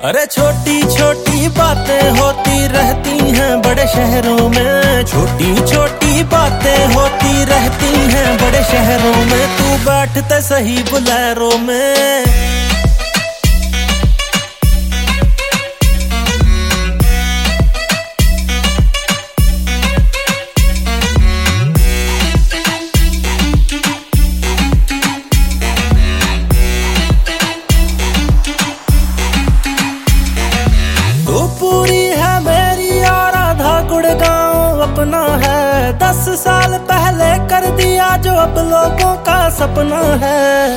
अरे छोटी छोटी बातें होती रहती हैं बड़े शहरों में, छोटी छोटी बातें होती रहती हैं बड़े शहरों में। तू बैठते सही बुलेरो में। तू पूरी है मेरी और आधा गुड़गांव अपना है। 10 साल पहले कर दिया जो अब लोगों का सपना है।